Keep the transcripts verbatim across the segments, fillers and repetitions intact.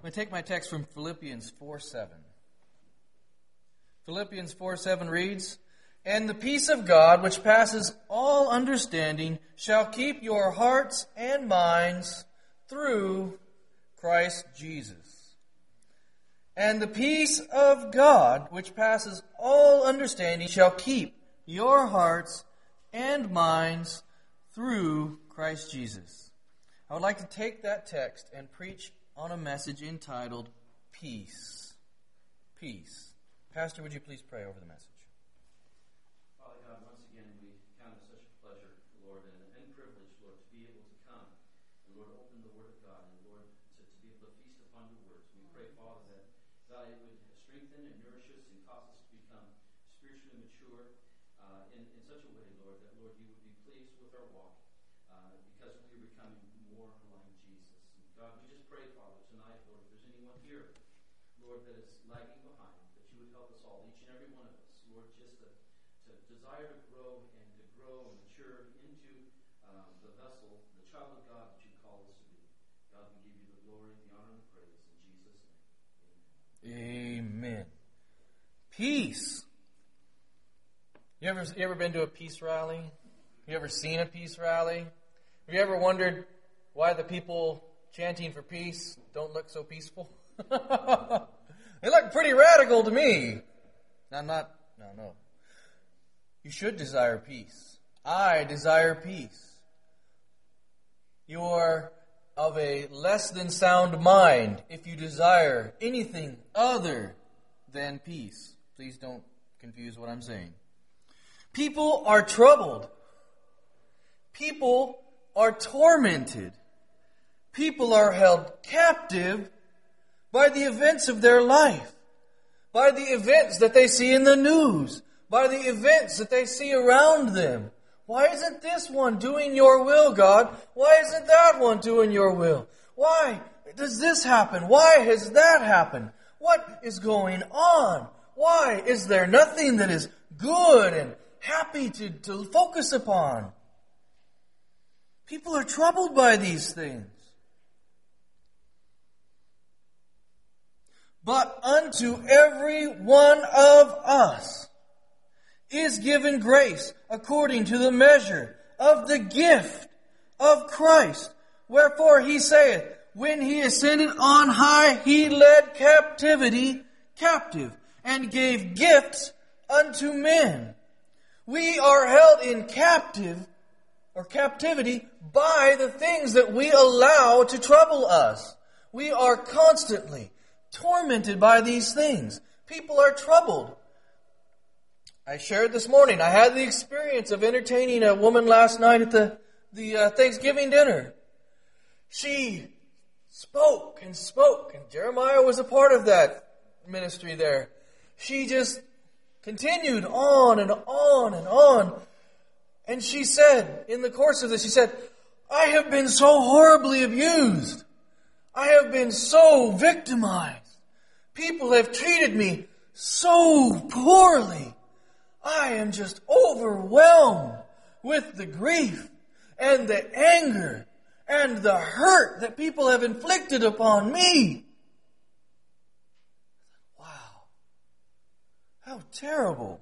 I'm going to take my text from Philippians four seven. Philippians four seven reads, "And the peace of God, which passes all understanding, shall keep your hearts and minds through Christ Jesus." And the peace of God, which passes all understanding, shall keep your hearts and minds through Christ Jesus. I would like to take that text and preach on a message entitled Peace. Peace. Pastor, would you please pray over the message? Father God, once again, we count it such a pleasure, Lord, and, and privilege, Lord, to be able to come and, Lord, open the Word of God and, Lord, to, to be able to feast upon your words. We pray, Father, that God, it would strengthen and nourish us and cause us to become spiritually mature uh, in, in such a way, Lord, that, Lord, you would be pleased with our walk uh, because we are becoming more like Jesus. And God, we just pray, Father, tonight, Lord, if there's anyone here, Lord, that is lagging behind, that you would help us all, each and every one of us, Lord, just to, to desire to grow and to grow and mature into um, the vessel, the child of God that you call us to be. God, we give you the glory, the honor, and the praise in Jesus' name. Amen. Amen. Peace. You ever, you ever been to a peace rally? You ever seen a peace rally? Have you ever wondered why the people chanting for peace don't look so peaceful? They look pretty radical to me. I'm not, no, no. You should desire peace. I desire peace. You are of a less than sound mind if you desire anything other than peace. Please don't confuse what I'm saying. People are troubled. People are tormented. People are held captive by the events of their life, by the events that they see in the news, by the events that they see around them. Why isn't this one doing your will, God? Why isn't that one doing your will? Why does this happen? Why has that happened? What is going on? Why is there nothing that is good and happy to, to focus upon? People are troubled by these things. But unto every one of us is given grace according to the measure of the gift of Christ. Wherefore he saith, when he ascended on high, he led captivity captive and gave gifts unto men. We are held in captive or captivity by the things that we allow to trouble us. We are constantly tormented by these things. People are troubled. I shared this morning, I had the experience of entertaining a woman last night at the, the uh, Thanksgiving dinner. She spoke and spoke, and Jeremiah was a part of that ministry there. She just continued on and on and on. And she said, in the course of this, she said, I have been so horribly abused. I have been so victimized. People have treated me so poorly. I am just overwhelmed with the grief and the anger and the hurt that people have inflicted upon me. Wow. How terrible.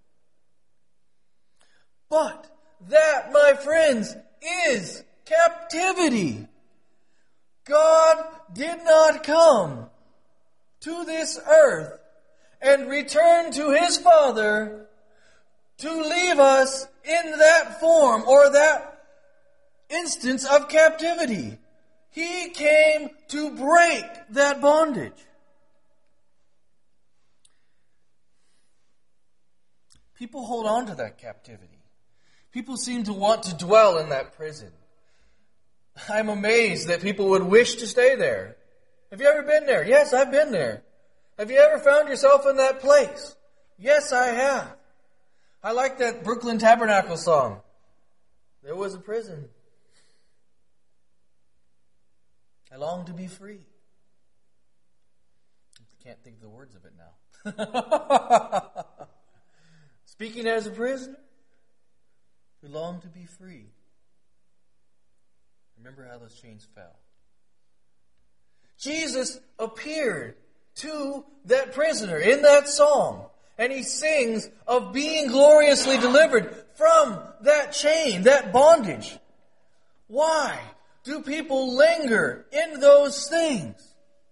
But that, my friends, is captivity. God did not come to this earth and return to his Father to leave us in that form or that instance of captivity. He came to break that bondage. People hold on to that captivity. People seem to want to dwell in that prison. I'm amazed that people would wish to stay there. Have you ever been there? Yes, I've been there. Have you ever found yourself in that place? Yes, I have. I like that Brooklyn Tabernacle song. There was a prison. I long to be free. I can't think of the words of it now. Speaking as a prisoner, we long to be free. Remember how those chains fell. Jesus appeared to that prisoner in that song. And he sings of being gloriously delivered from that chain, that bondage. Why do people linger in those things?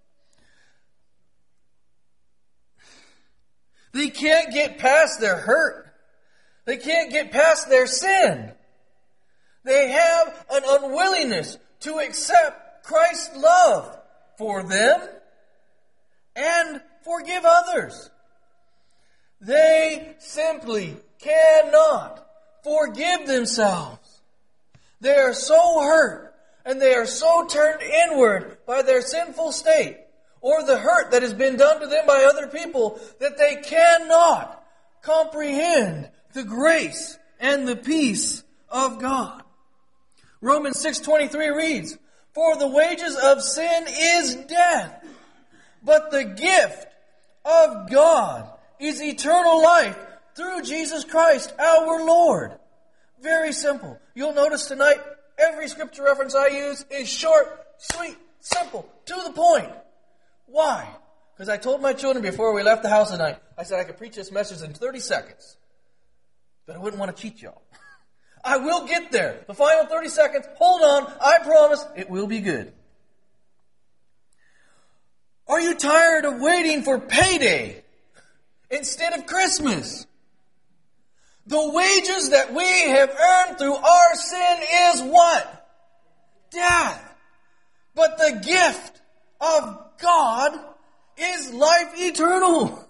They can't get past their hurt. They can't get past their sin. They have an unwillingness to accept Christ's love for them and forgive others. They simply cannot forgive themselves. They are so hurt and they are so turned inward by their sinful state or the hurt that has been done to them by other people that they cannot comprehend the grace and the peace of God. Romans six twenty-three reads, "For the wages of sin is death, but the gift of God is eternal life through Jesus Christ our Lord." Very simple. You'll notice tonight, every scripture reference I use is short, sweet, simple, to the point. Why? Because I told my children before we left the house tonight, I said I could preach this message in thirty seconds. But I wouldn't want to cheat y'all. I will get there. The final thirty seconds, hold on, I promise, it will be good. Are you tired of waiting for payday instead of Christmas? The wages that we have earned through our sin is what? Death. But the gift of God is life eternal.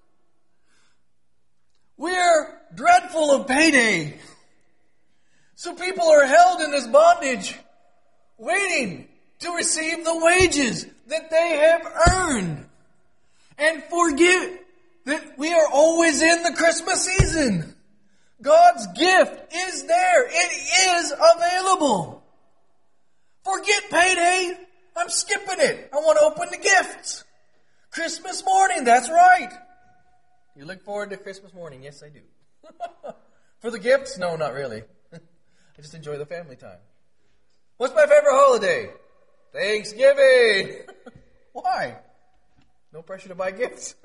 We're dreadful of payday. So people are held in this bondage, waiting to receive the wages that they have earned. And forget that we are always in the Christmas season. God's gift is there. It is available. Forget payday. I'm skipping it. I want to open the gifts. Christmas morning, that's right. You look forward to Christmas morning? Yes, I do. For the gifts? No, not really. I just enjoy the family time. What's my favorite holiday? Thanksgiving. Why? No pressure to buy gifts.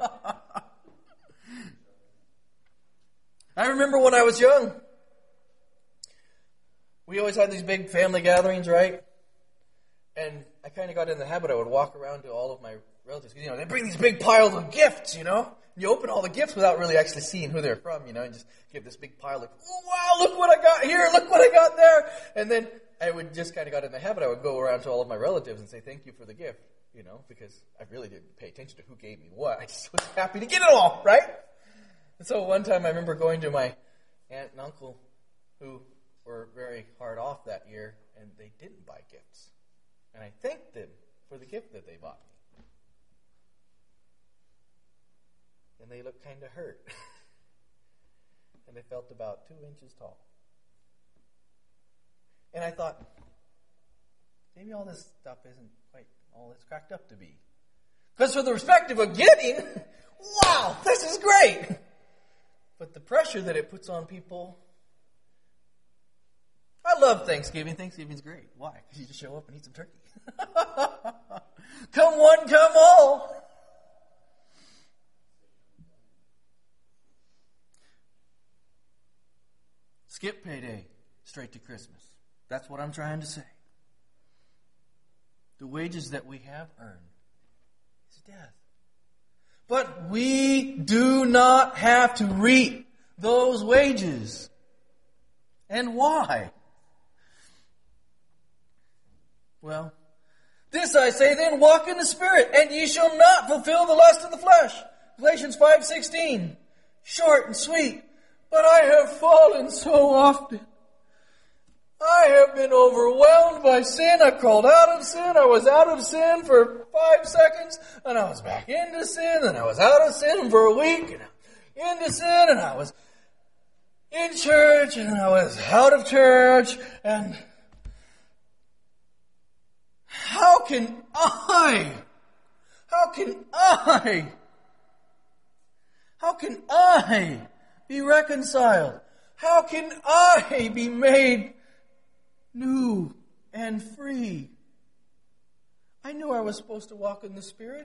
I remember when I was young, we always had these big family gatherings, right? And I kind of got in the habit, I would walk around to all of my relatives. You know, they bring these big piles of gifts, you know? And you open all the gifts without really actually seeing who they're from, you know, and just give this big pile of, oh, wow, look what I got here, look what I got there. And then I would just kind of got in the habit, I would go around to all of my relatives and say, thank you for the gift, you know, because I really didn't pay attention to who gave me what. I just was happy to get it all, right? And so one time I remember going to my aunt and uncle who were very hard off that year, and they didn't buy gifts. And I thanked them for the gift that they bought me. And they looked kind of hurt. And they felt about two inches tall. And I thought, maybe all this stuff isn't quite all it's cracked up to be. Because for the perspective of getting, wow, this is great. But the pressure that it puts on people, I love Thanksgiving. Thanksgiving's great. Why? Because you just show up and eat some turkey. Come one, come all. Skip payday, straight to Christmas. That's what I'm trying to say. The wages that we have earned is death. But we do not have to reap those wages. And why? Well, this I say then, walk in the Spirit, and ye shall not fulfill the lust of the flesh. Galatians five sixteen. Short and sweet. But I have fallen so often. I have been overwhelmed by sin. I crawled out of sin. I was out of sin for five seconds. And I was back into sin. And I was out of sin for a week. And into sin. And I was in church. And I was out of church. And how can I? How can I? How can I be reconciled? How can I be made new and free? I knew I was supposed to walk in the Spirit.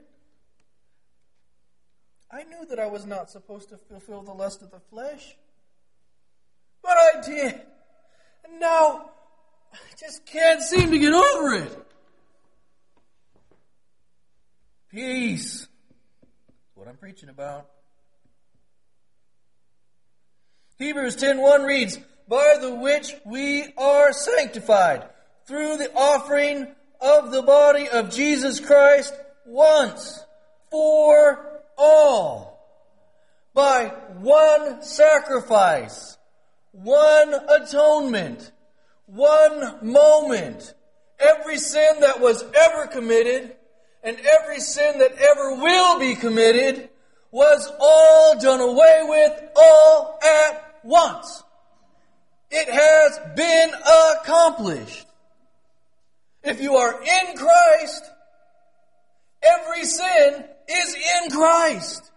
I knew that I was not supposed to fulfill the lust of the flesh. But I did. And now, I just can't seem to get over it. Peace. That's what I'm preaching about. Hebrews ten one reads, by the which we are sanctified through the offering of the body of Jesus Christ once for all. By one sacrifice, one atonement, one moment. Every sin that was ever committed and every sin that ever will be committed was all done away with all at once. It has been accomplished. If you are in Christ, every sin is in Christ.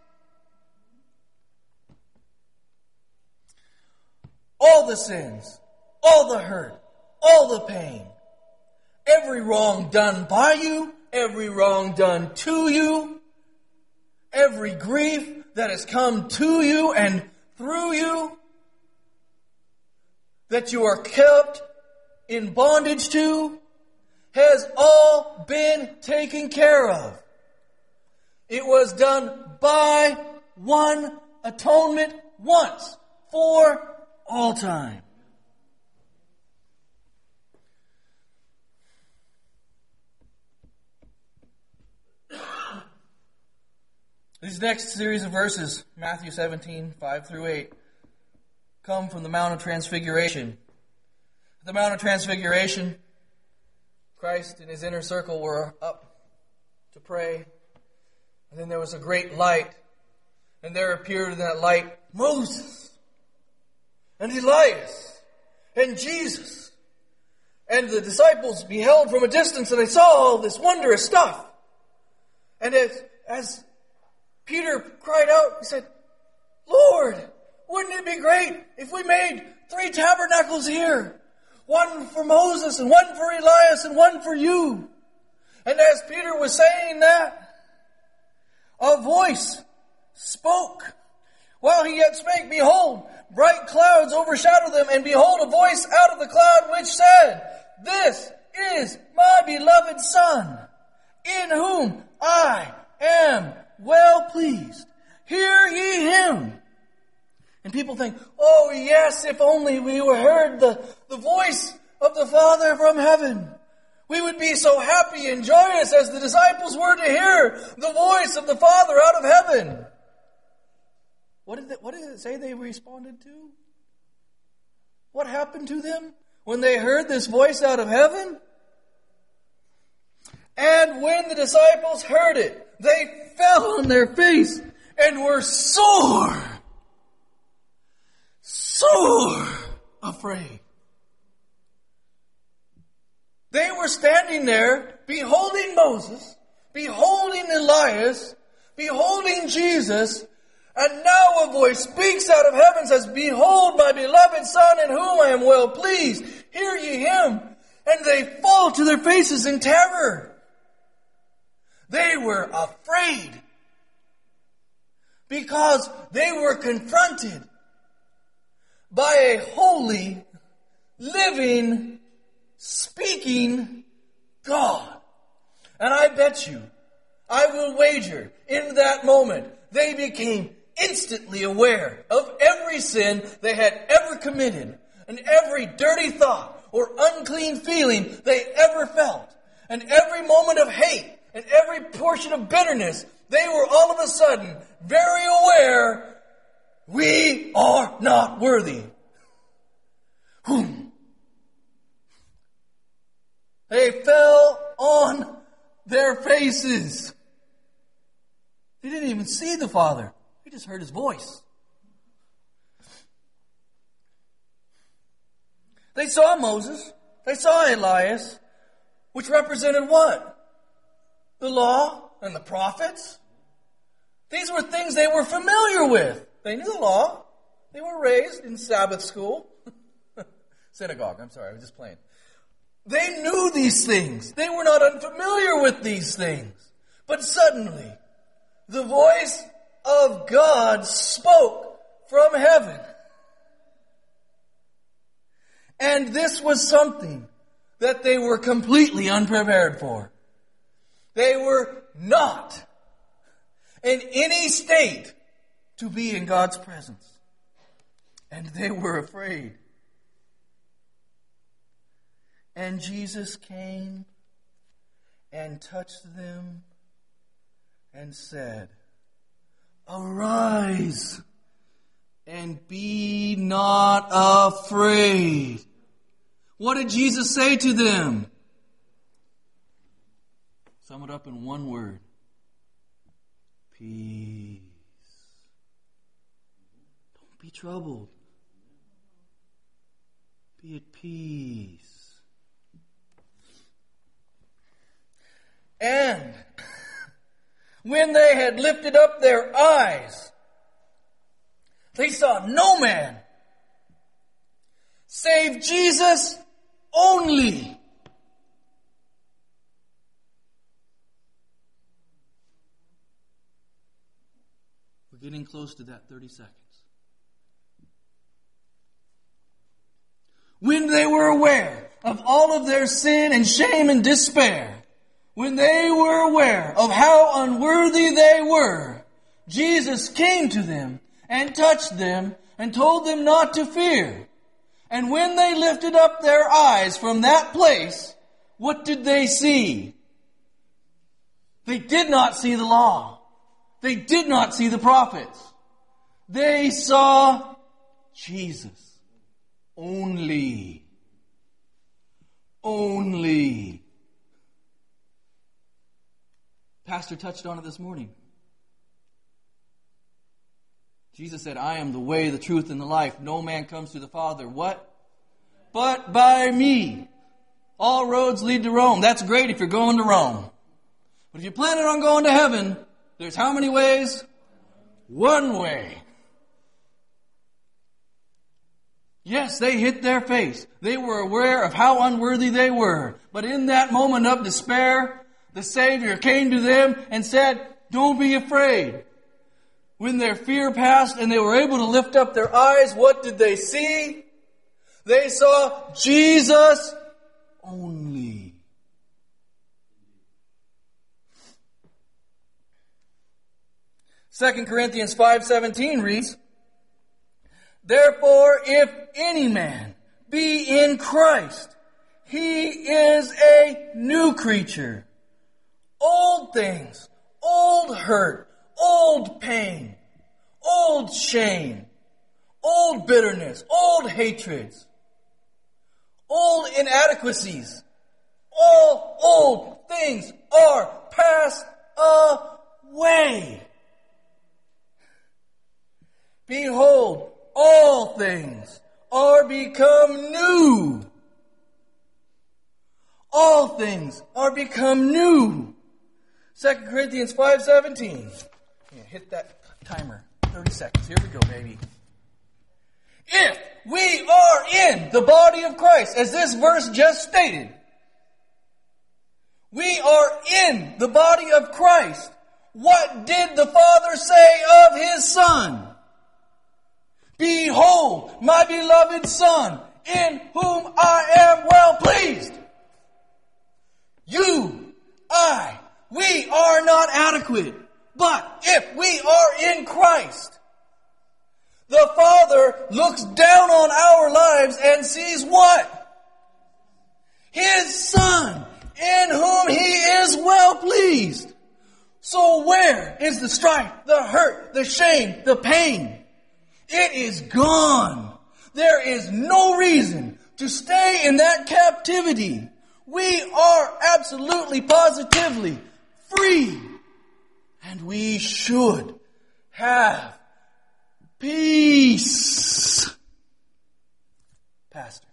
All the sins, all the hurt, all the pain, every wrong done by you, every wrong done to you, every grief that has come to you and through you, that you are kept in bondage to, has all been taken care of. It was done by one atonement once for all time. These next series of verses, Matthew seventeen, five through eight, come from the Mount of Transfiguration. At the Mount of Transfiguration, Christ and his inner circle were up to pray. And then there was a great light. And there appeared in that light Moses and Elias and Jesus. And the disciples beheld from a distance and they saw all this wondrous stuff. And as, as Peter cried out, he said, Lord, wouldn't it be great if we made three tabernacles here? One for Moses and one for Elias and one for you. And as Peter was saying that, a voice spoke. While he yet spake, behold, bright clouds overshadowed them, and behold, a voice out of the cloud which said, this is my beloved Son, in whom I am well pleased. Hear ye him. And people think, oh yes, if only we heard the, the voice of the Father from heaven. We would be so happy and joyous as the disciples were to hear the voice of the Father out of heaven. What did, it, what did it say they responded to? What happened to them when they heard this voice out of heaven? And when the disciples heard it, they fell on their face and were sore, sore afraid. They were standing there, beholding Moses, beholding Elias, beholding Jesus, and now a voice speaks out of heaven, says, behold my beloved Son, in whom I am well pleased. Hear ye him. And they fall to their faces in terror. They were afraid because they were confronted by a holy, living, speaking God. And I bet you, I will wager, in that moment, they became instantly aware of every sin they had ever committed, and every dirty thought or unclean feeling they ever felt, and every moment of hate, and every portion of bitterness. They were all of a sudden very aware, we are not worthy. Whom? They fell on their faces. They didn't even see the Father. They just heard his voice. They saw Moses. They saw Elias, which represented what? The law and the prophets. These were things they were familiar with. They knew the law. They were raised in Sabbath school. Synagogue, I'm sorry, I was just playing. They knew these things. They were not unfamiliar with these things. But suddenly, the voice of God spoke from heaven. And this was something that they were completely unprepared for. They were not in any state to be in God's presence. And they were afraid. And Jesus came and touched them and said, "Arise and be not afraid." What did Jesus say to them? Sum it up in one word. Peace. Don't be troubled. Be at peace. And when they had lifted up their eyes, they saw no man save Jesus only. We're getting close to that thirty seconds. When they were aware of all of their sin and shame and despair, when they were aware of how unworthy they were, Jesus came to them and touched them and told them not to fear. And when they lifted up their eyes from that place, what did they see? They did not see the law. They did not see the prophets. They saw Jesus only. Only. Pastor touched on it this morning. Jesus said, "I am the way, the truth, and the life. No man comes to the Father." What? But by me. All roads lead to Rome. That's great if you're going to Rome. But if you're planning on going to heaven, there's how many ways? One way. Yes, they hit their face. They were aware of how unworthy they were. But in that moment of despair, the Savior came to them and said, "Don't be afraid." When their fear passed and they were able to lift up their eyes, what did they see? They saw Jesus only. Second Corinthians five seventeen reads, "Therefore, if any man be in Christ, he is a new creature. Old things, old hurt, old pain, old shame, old bitterness, old hatreds, old inadequacies, all old things are passed away. Behold, all things are become new." All things are become new. Second Corinthians five seventeen. Yeah, hit that timer. thirty seconds. Here we go, baby. If we are in the body of Christ, as this verse just stated, we are in the body of Christ. What did the Father say of His Son? "Behold, my beloved Son, in whom I am well pleased." You, I, we are not adequate. But if we are in Christ, the Father looks down on our lives and sees what? His Son, in whom He is well pleased. So where is the strife, the hurt, the shame, the pain? It is gone. There is no reason to stay in that captivity. We are absolutely, positively free. And we should have peace. Pastor.